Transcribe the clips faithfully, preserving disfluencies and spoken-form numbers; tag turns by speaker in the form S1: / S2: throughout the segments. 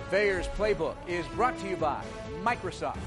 S1: Thayer's Playbook is brought to you by Microsoft.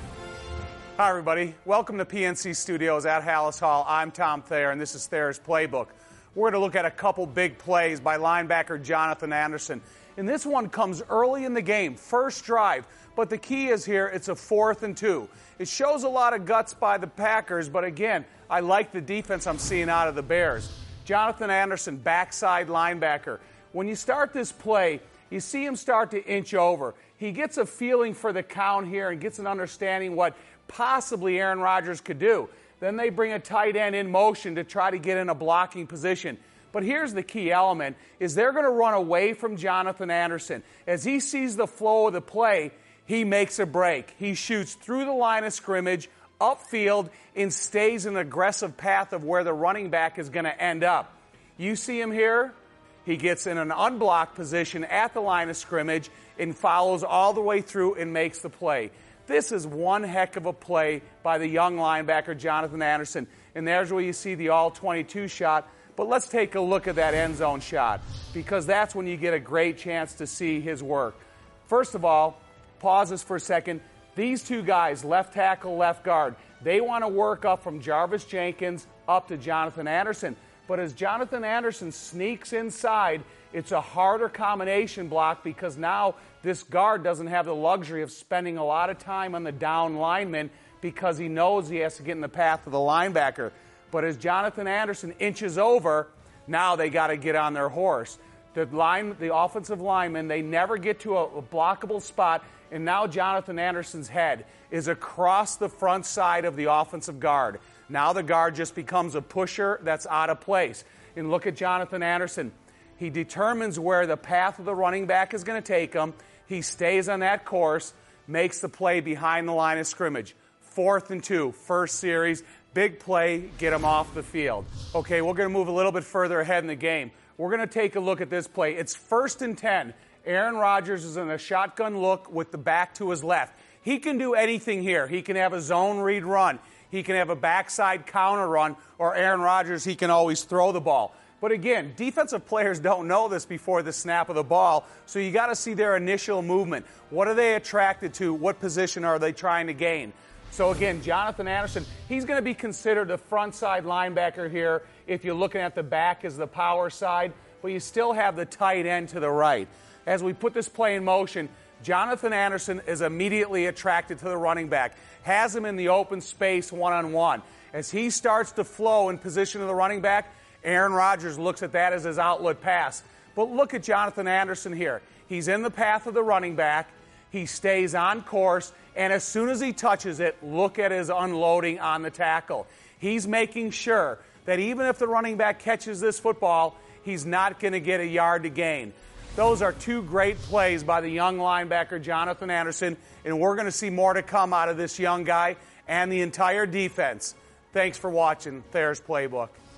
S2: Hi, everybody. Welcome to P N C Studios at Halas Hall. I'm Tom Thayer, and this is Thayer's Playbook. We're going to look at a couple big plays by linebacker Jonathan Anderson. And this one comes early in the game, first drive. But the key is here, it's a fourth and two. It shows a lot of guts by the Packers, but again, I like the defense I'm seeing out of the Bears. Jonathan Anderson, backside linebacker. When you start this play, you see him start to inch over. He gets a feeling for the count here and gets an understanding what possibly Aaron Rodgers could do. Then they bring a tight end in motion to try to get in a blocking position. But here's the key element, is they're going to run away from Jonathan Anderson. As he sees the flow of the play, he makes a break. He shoots through the line of scrimmage, upfield, and stays in an aggressive path of where the running back is going to end up. You see him here? He gets in an unblocked position at the line of scrimmage and follows all the way through and makes the play. This is one heck of a play by the young linebacker, Jonathan Anderson. And there's where you see the all twenty-two shot. But let's take a look at that end zone shot, because that's when you get a great chance to see his work. First of all, pause this for a second. These two guys, left tackle, left guard, they want to work up from Jarvis Jenkins up to Jonathan Anderson. But as Jonathan Anderson sneaks inside, it's a harder combination block because now this guard doesn't have the luxury of spending a lot of time on the down lineman because he knows he has to get in the path of the linebacker. But as Jonathan Anderson inches over, now they got to get on their horse. The line, the offensive linemen, they never get to a, a blockable spot, and now Jonathan Anderson's head is across the front side of the offensive guard. Now the guard just becomes a pusher that's out of place. And look at Jonathan Anderson. He determines where the path of the running back is going to take him. He stays on that course, makes the play behind the line of scrimmage. Fourth and two, first series, big play, get him off the field. Okay, we're going to move a little bit further ahead in the game. We're going to take a look at this play. It's first and ten. Aaron Rodgers is in a shotgun look with the back to his left. He can do anything here. He can have a zone read run. He can have a backside counter run, or Aaron Rodgers, he can always throw the ball. But again, defensive players don't know this before the snap of the ball, so you got to see their initial movement. What are they attracted to? What position are they trying to gain? So again, Jonathan Anderson, he's going to be considered a front side linebacker here if you're looking at the back as the power side, but you still have the tight end to the right. As we put this play in motion, Jonathan Anderson is immediately attracted to the running back, has him in the open space one-on-one. As he starts to flow in position of the running back, Aaron Rodgers looks at that as his outlet pass. But look at Jonathan Anderson here. He's in the path of the running back. He stays on course, and as soon as he touches it, look at his unloading on the tackle. He's making sure that even if the running back catches this football, he's not going to get a yard to gain. Those are two great plays by the young linebacker, Jonathan Anderson, and we're going to see more to come out of this young guy and the entire defense. Thanks for watching Thayer's Playbook.